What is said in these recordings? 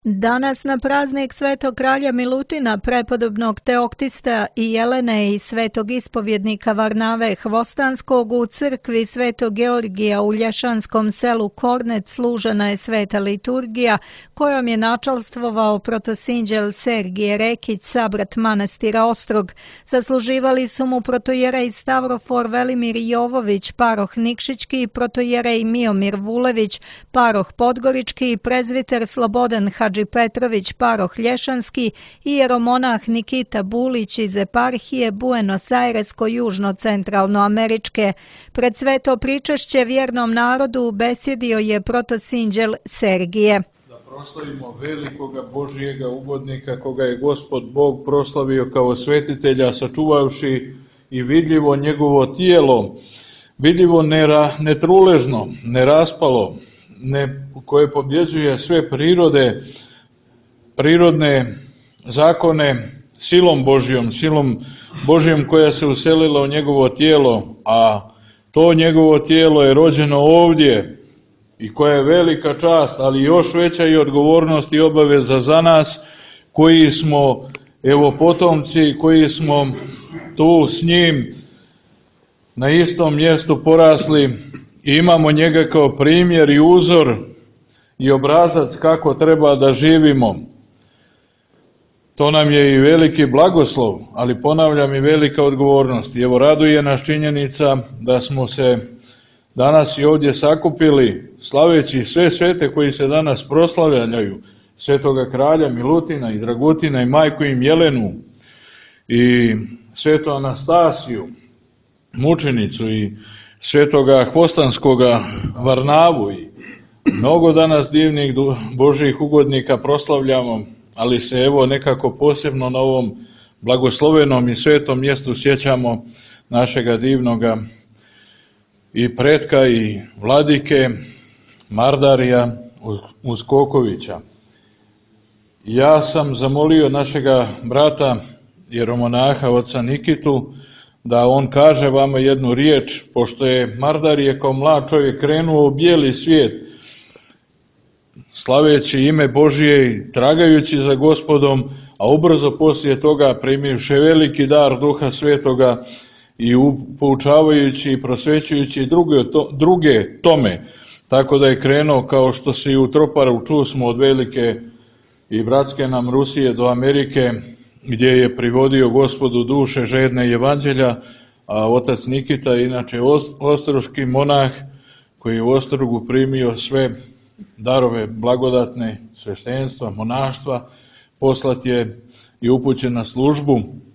Danas na praznik Svetog kralja Milutina, prepodobnog Teoktista i Jelene i svetog ispovjednika Varnave Hvostanskog u crkvi Svetog Georgija u Lješanskom selu Kornet služena je sveta liturgija kojom je načalstvovao protosinđel Sergije Rekić, sabrat manastira Ostrog. Zasluživali su mu protojerej Stavrofor Velimir Jovović, paroh Nikšićki, protojerej Miomir Vulević, paroh Podgorički, prezviter Slobodan Hadži Petrović, paroh Lješanski i jeromonah Nikita Bulić iz eparhije Buenos Airesko-južno-centralnoameričke. Pred sveto pričašće vjernom narodu besjedio je protosinđel Sergije. Da proslavimo velikoga Božijega ugodnika koga je Gospod Bog proslavio kao svetitelja, sačuvavši i vidljivo njegovo tijelo, vidljivo netruležno, neraspalo, koje pobjeđuje sve prirodne zakone silom Božijom koja se uselila u njegovo tijelo, a to njegovo tijelo je rođeno ovdje i koja je velika čast, ali još veća i odgovornost i obaveza za nas koji smo potomci, koji smo tu s njim na istom mjestu porasli i imamo njega kao primjer i uzor i obrazac kako treba da živimo. To nam je i veliki blagoslov, ali ponavljam i velika odgovornost. I raduje nas činjenica da smo se danas i ovdje sakupili slaveći sve svete koji se danas proslavljaju, svetoga kralja Milutina i Dragutina i majku im Jelenu i svetu Anastasiju, mučenicu i svetoga Hvostanskoga Varnavu i mnogo danas divnih Božjih ugodnika proslavljamo, ali se nekako posebno na ovom blagoslovenom i svetom mjestu sjećamo našega divnoga i pretka i vladike Mardarija Uskokovića. Ja sam zamolio našega brata jeromonaha oca Nikitu da on kaže vama jednu riječ, pošto je Mardarije kao mlad čovjek krenuo u bijeli svijet, slaveći ime Božije i tragajući za Gospodom, a ubrzo poslije toga primivši veliki dar Duha Svetoga i poučavajući i prosvećujući druge tome, tako da je krenuo, kao što se i u Troparu čusmo, od velike i bratske nam Rusije do Amerike, gdje je privodio Gospodu duše žedne evanđelja, a otac Nikita, inače ostroški monah, koji je u Ostrogu primio sve darove blagodatne sveštenstva, monaštva, poslat je i upućen na službu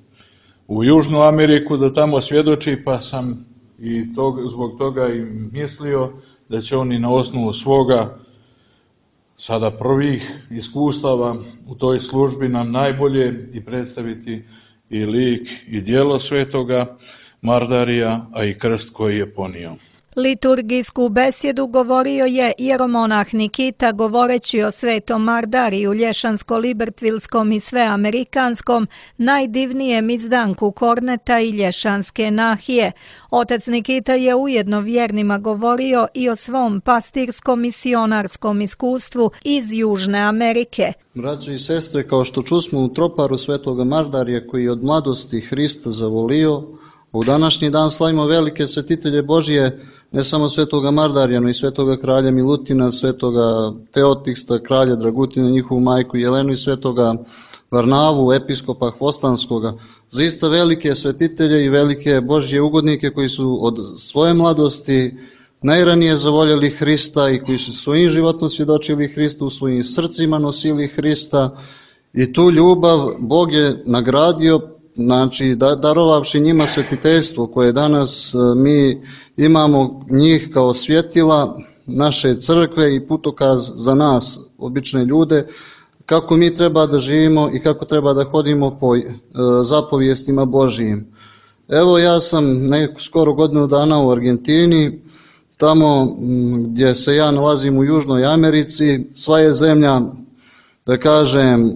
u Južnu Ameriku da tamo svjedoči, pa sam zbog toga i mislio da će oni na osnovu svoga sada prvih iskustava u toj službi nam najbolje i predstaviti i lik i djelo svetoga Mardarija, a i krst koji je ponio. Liturgijsku besjedu govorio je jeromonah Nikita govoreći o svetom Mardariju, lješansko-libertvilskom i sveamerikanskom, najdivnijem izdanku Korneta i Lješanske nahije. Otac Nikita je ujedno vjernima govorio i o svom pastirskom misionarskom iskustvu iz Južne Amerike. Braćo i sestre, kao što čusmo u Troparu svetoga Mardarija koji je od mladosti Hrista zavolio, u današnji dan slavimo velike svetitelje Božije, ne samo svetoga Mardarija, no i svetoga kralja Milutina, svetoga Teotista, kralja Dragutina, njihovu majku Jelenu i svetoga Varnavu, episkopa Hvostanskoga. Zaista velike svetitelje i velike Božje ugodnike koji su od svoje mladosti najranije zavoljeli Hrista i koji su svojim životom svjedočili Hristu, u svojim srcima nosili Hrista i tu ljubav Bog je nagradio, znači darovavši njima svetiteljstvo koje danas mi imamo njih kao svjetila naše crkve i putokaz za nas, obične ljude, kako mi treba da živimo i kako treba da hodimo po zapovijestima Božijim. Evo ja sam skoro godinu dana u Argentini, tamo gdje se ja nalazim u Južnoj Americi, sva je zemlja, da kažem,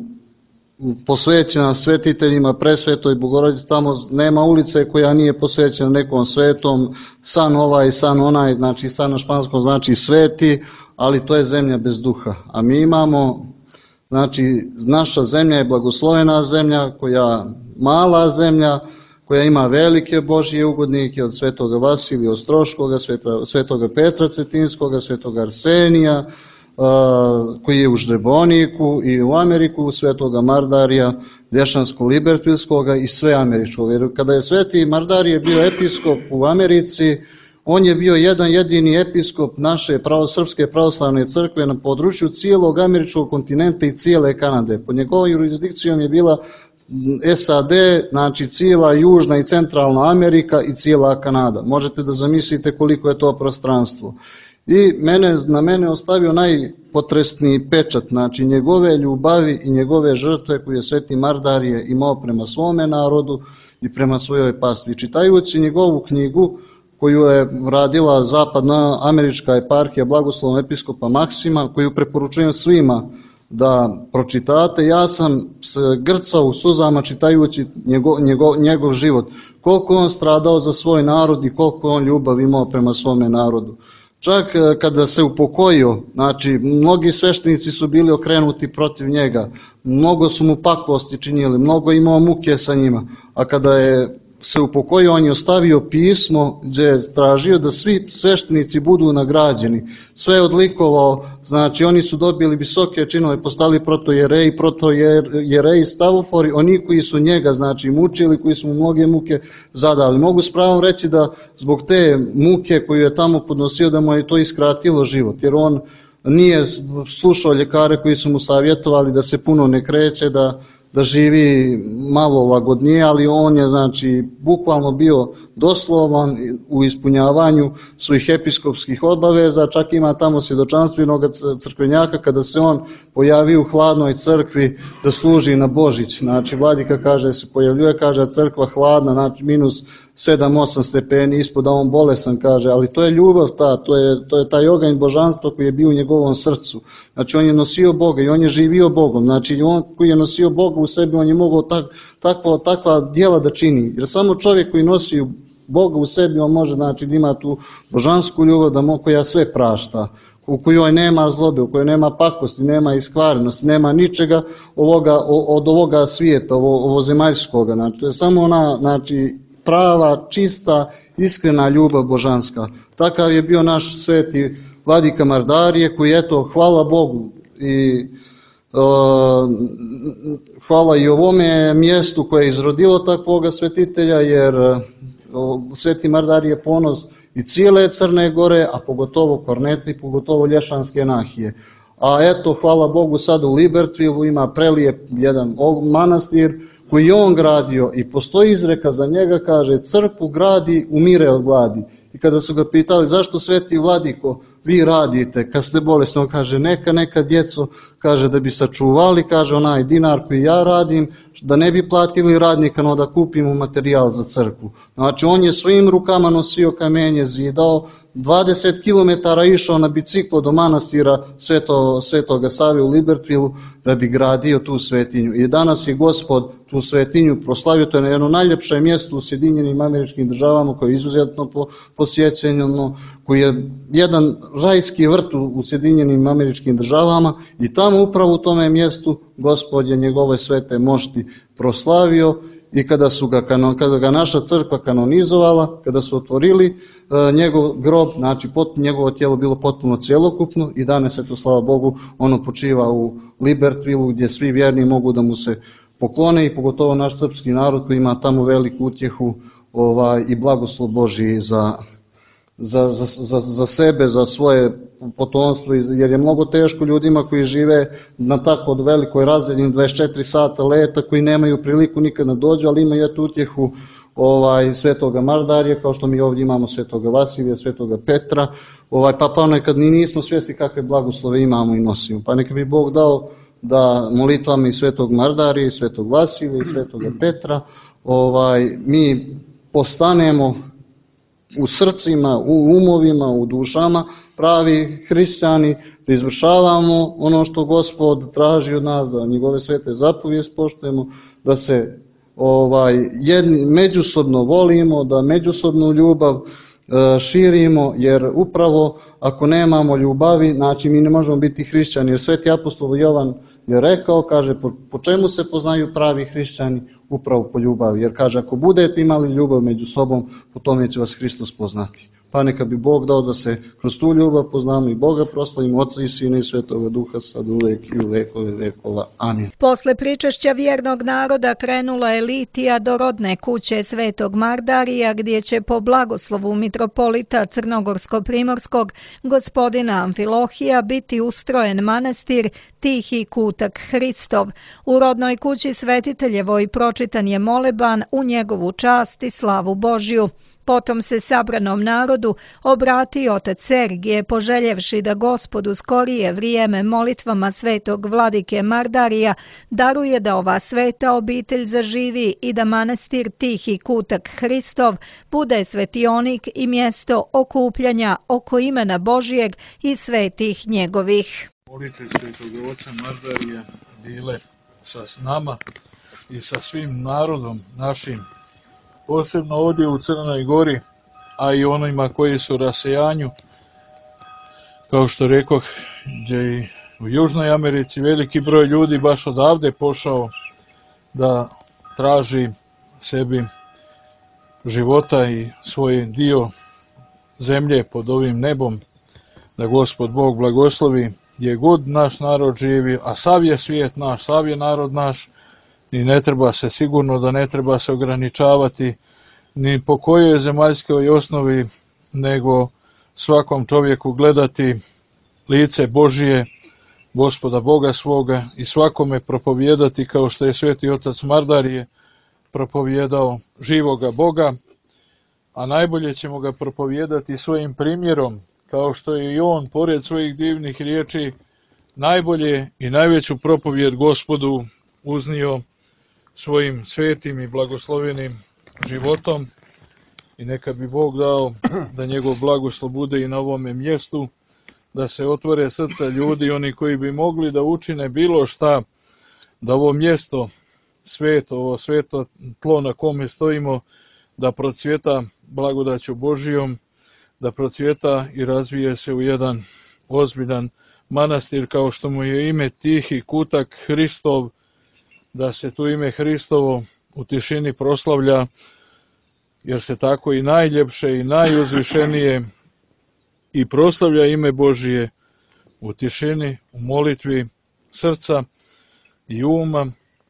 posvećena svetiteljima, presvetoj Bogorodici, tamo nema ulice koja nije posvećena nekom svetom, san ovaj, san onaj, znači san na španskom znači sveti, ali to je zemlja bez duha. A mi imamo Znači, naša zemlja je blagoslovena zemlja, mala zemlja, koja ima velike Božje ugodnike od svetoga Vasilija Ostroškoga, svetoga Petra Cetinskoga, svetoga Arsenija, koji je u Ždreboniku i u Ameriku, svetoga Mardarija Lješansko-Libertilskoga i sve američkog. Jer kada je sveti Mardarije bio episkop u Americi, on je bio jedan jedini episkop naše srpske pravoslavne crkve na području cijelog američkog kontinenta i cijele Kanade. Pod njegovom jurisdikcijom je bila SAD, znači cijela Južna i Centralna Amerika i cijela Kanada. Možete da zamislite koliko je to prostranstvo. I na mene ostavio najpotresniji pečat, znači njegove ljubavi i njegove žrtve koje je sveti Mardarije imao prema svome narodu i prema svojoj pastvi. Čitajući njegovu knjigu koju je radila zapadna američka eparhija blagoslovnog episkopa Maksima, koju preporučujem svima da pročitate, ja sam se grcao u suzama čitajući njegov život, koliko on stradao za svoj narod i koliko on ljubav imao prema svome narodu. Čak kada se upokojio, znači mnogi sveštenici su bili okrenuti protiv njega, mnogo su mu pakosti činili, mnogo imao muke sa njima, a kada je se upokojio, on je ostavio pismo gdje je tražio da svi sveštenici budu nagrađeni, sve odlikovao, znači oni su dobili visoke činove, postali protojereji, stavofori, oni koji su njega znači mučili, koji su mu mnoge muke zadali. Mogu s pravom reći da zbog te muke koju je tamo podnosio da mu je to iskratilo život, jer on nije slušao ljekare koji su mu savjetovali da se puno ne kreće, da živi malo lagodnije, ali on je znači bukvalno bio doslovan u ispunjavanju svojih episkopskih obaveza. Čak ima tamo svjedočanstvo jednog crkvenjaka kada se on pojavio u hladnoj crkvi da služi na Božić. Znači vladika kaže se pojavljuje, kaže crkva hladna, znači minus 7-8 stepeni ispod, a on bolesan, kaže, ali to je ljubav to je taj oganj božanstva koji je bio u njegovom srcu. Znači on je nosio Boga i on je živio Bogom, znači on koji je nosio Boga u sebi, on je mogao takva djela da čini, jer samo čovjek koji nosi Boga u sebi, on može znači da ima tu božansku ljubav koja sve prašta, u kojoj nema zlobe, u kojoj nema pakosti, nema iskvarenosti, nema ničega od ovoga svijeta, ovozemaljskoga, znači to je samo ona, znači prava, čista, iskrena ljubav božanska. Takav je bio naš sveti vladika Mardarije koji, eto, hvala Bogu i hvala i ovome mjestu koje je izrodilo takvoga svetitelja, jer sveti Mardarije je ponos i cijele Crne Gore, a pogotovo Korneta i pogotovo Lješanske nahije. A eto, hvala Bogu, sad u Libertvilu ima prelijep jedan manastir koji je on gradio i postoji izreka za njega, kaže, crkvu gradi, umire od gladi. I kada su ga pitali zašto sveti vladiko vi radite kad ste bolesni, on kaže neka djeco, kaže da bi sačuvali, kaže onaj dinar koji ja radim, da ne bi platili radnika, no da kupimo materijal za crkvu. Znači on je svojim rukama nosio kamenje, zidao, 20 km išao na biciklo do manastira Svetoga Save u Libertvilu da bi gradio tu svetinju. I danas je Gospod tu svetinju proslavio, to je na jedno najljepše mjesto u Sjedinjenim Američkim Državama koje je izuzetno posjećeno, koji je jedan rajski vrt u Sjedinjenim Američkim Državama i tamo upravo u tome mjestu Gospod je njegove svete mošti proslavio i kada ga naša crkva kanonizovala, kada su otvorili njegov grob, znači njegovo tijelo bilo potpuno cjelokupno i danas, eto, slava Bogu, ono počiva u Libertvilu gdje svi vjerni mogu da mu se poklone i pogotovo naš srpski narod koji ima tamo veliku utjehu i blagoslov Božji za sebe, za svoje potomstvo, jer je mnogo teško ljudima koji žive na tako velikoj razdaljini 24 sata leta, koji nemaju priliku nikad da dođu, ali imaju tu utjehu svetoga Mardarija, kao što mi ovdje imamo svetoga Vasilija, svetoga Petra, pa nekad ni nismo svjesni kakve blagoslove imamo i nosimo. Pa neka bi Bog dao da molitvama i svetog Mardarija, i svetog Vasilija, i svetoga Petra, mi postanemo u srcima, u umovima, u dušama pravi hrišćani, da izvršavamo ono što Gospod traži od nas, da njegove svete zapovijesti poštujemo, da se međusobno volimo, da međusobnu ljubav širimo, jer upravo ako nemamo ljubavi, znači mi ne možemo biti hrišćani, jer sveti apostol Jovan je rekao, kaže, po čemu se poznaju pravi hrišćani? Upravo po ljubavi. Jer kaže, ako budete imali ljubav među sobom, po tome će vas Hristos poznati. Pa neka bi Bog dao da se kroz tu ljubav poznamo i Boga proslavimo, Oca i Sina i Svetoga Duha, sad uvek i u vekove vekova. Amin. Posle pričešća vjernog naroda krenula je litija do rodne kuće Svetog Mardarija, gdje će po blagoslovu mitropolita Crnogorsko-Primorskog gospodina Amfilohija biti ustrojen manastir Tihi kutak Hristov. U rodnoj kući svetiteljevoj pročitan je moleban u njegovu čast i slavu Božju. Potom se sabranom narodu obratio otac Sergije, poželjevši da Gospod u skorije vrijeme molitvama svetog vladike Mardarija daruje da ova sveta obitelj zaživi i da manastir Tihi kutak Hristov bude svetionik i mjesto okupljanja oko imena Božijeg i svetih njegovih. Molite svetog oca Mardarija bile sa nama i sa svim narodom našim, posebno ovdje u Crnoj Gori, a i onima koji su rasejanju, kao što rekoh, gdje i u Južnoj Americi veliki broj ljudi baš odavde pošao da traži sebi života i svoj dio zemlje pod ovim nebom, da Gospod Bog blagoslovi gdje god naš narod živi, a sav je svijet naš, sav je narod naš, i ne treba se, sigurno da ne treba se ograničavati ni po kojoj zemaljskoj osnovi, nego svakom čovjeku gledati lice Božije, Gospoda Boga svoga, i svakome propovijedati kao što je sveti otac Mardarije propovijedao živoga Boga, a najbolje ćemo ga propovijedati svojim primjerom, kao što je i on, pored svojih divnih riječi, najbolje i najveću propovijed Gospodu uznio svojim svetim i blagoslovenim životom, i neka bi Bog dao da njegov blagoslov bude i na ovome mjestu, da se otvore srca ljudi, oni koji bi mogli da učine bilo šta, da ovo mjesto sveto, ovo sveto tlo na kome stojimo, da procvjeta blagodaću Božijom, da procvjeta i razvije se u jedan ozbiljan manastir, kao što mu je ime Tihi kutak Hristov, da se tu ime Hristovo u tišini proslavlja, jer se tako i najljepše i najuzvišenije i proslavlja ime Božije u tišini, u molitvi srca i uma,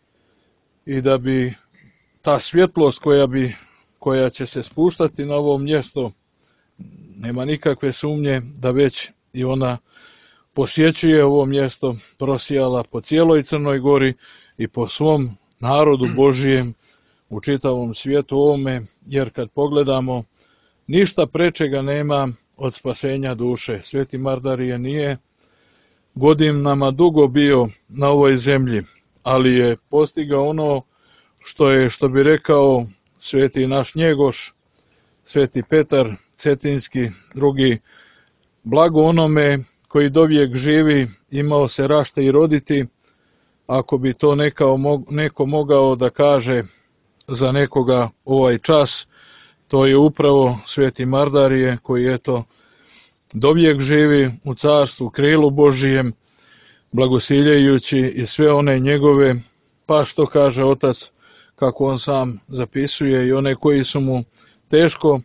i da bi ta svjetlost koja će se spuštati na ovo mjesto, nema nikakve sumnje da već i ona posjećuje ovo mjesto, prosijala po cijeloj Crnoj Gori i po svom narodu Božijem u čitavom svijetu ovome, jer kad pogledamo, ništa prečega nema od spasenja duše. Sveti Mardarije nije godinama dugo bio na ovoj zemlji, ali je postigao ono što bi rekao sveti naš Njegoš, sveti Petar Cetinski, drugi, blago onome koji dovijek živi, imao se rašta i roditi. Ako bi to neko mogao da kaže za nekoga ovaj čas, to je upravo sveti Mardarije, koji eto dovijek živi u carstvu, krilu Božijem, blagosiljajući i sve one njegove, pa što kaže otac, kako on sam zapisuje, i one koji su mu teško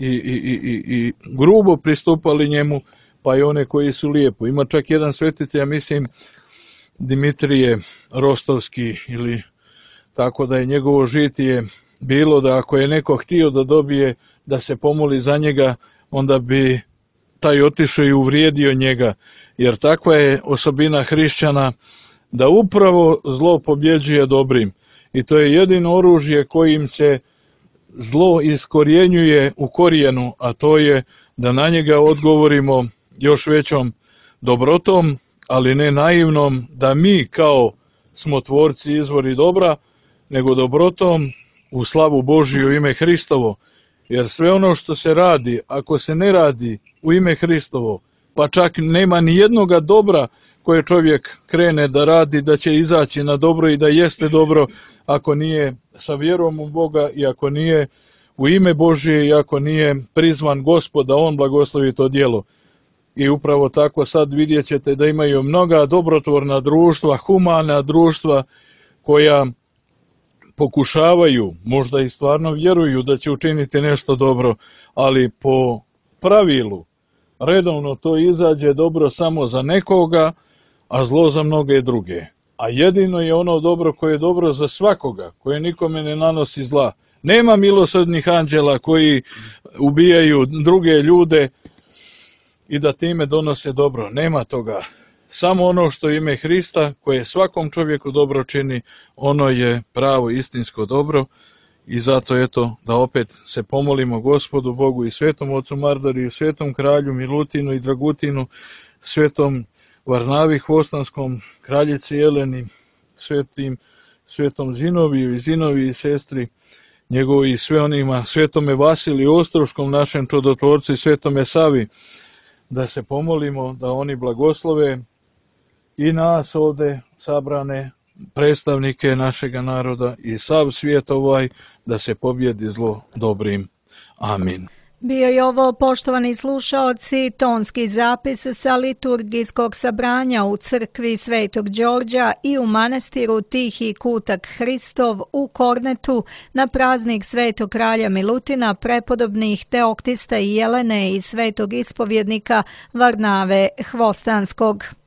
i grubo pristupali njemu, pa i one koji su lijepo. Ima čak jedan svetić, ja mislim, Dimitrije Rostovski, ili tako da je njegovo žitije bilo da ako je neko htio da dobije da se pomoli za njega, onda bi taj otišao i uvrijedio njega, jer takva je osobina hrišćana, da upravo zlo pobjeđuje dobrim, i to je jedino oružje kojim se zlo iskorjenjuje u korijenu, a to je da na njega odgovorimo još većom dobrotom, ali ne naivnom, da mi kao smo tvorci izvori dobra, nego dobrotom u slavu Božiju ime Hristovo. Jer sve ono što se radi, ako se ne radi u ime Hristovo, pa čak nema ni jednoga dobra koje čovjek krene da radi, da će izaći na dobro i da jeste dobro, ako nije sa vjerom u Boga i ako nije u ime Božije i ako nije prizvan Gospod da on blagoslovi to djelo. i upravo tako sad vidjet ćete da imaju mnoga dobrotvorna društva, humana društva koja pokušavaju, možda i stvarno vjeruju da će učiniti nešto dobro, ali po pravilu redovno to izađe dobro samo za nekoga, a zlo za mnoge druge. A jedino je ono dobro koje je dobro za svakoga, koje nikome ne nanosi zla. Nema milosrdnih anđela koji ubijaju druge ljude i da time donose dobro. Nema toga. Samo ono što ime Hrista, koje svakom čovjeku dobro čini, ono je pravo istinsko dobro. I zato eto da opet se pomolimo Gospodu Bogu i Svetom Ocu Mardariju, Svetom Kralju Milutinu i Dragutinu, Svetom Varnavi Hvostanskom, Kraljici Jeleni, Svetom Zinoviju i Zinoviji sestri njegovi i sve onima, Svetome Vasiliju Ostroškom, našem čudotvorcu i Svetome Savi, da se pomolimo da oni blagoslove i nas ovde sabrane predstavnike našega naroda i sav svijet ovaj, da se pobjedi zlo dobrim. Amin. Bio je ovo, poštovani slušaoci, tonski zapis sa liturgijskog sabranja u crkvi Svetog Đorđa i u manastiru Tihi kutak Hristov u Kornetu na praznik Svetog kralja Milutina, prepodobnih Teoktista i Jelene i Svetog ispovjednika Varnave Hvostanskog.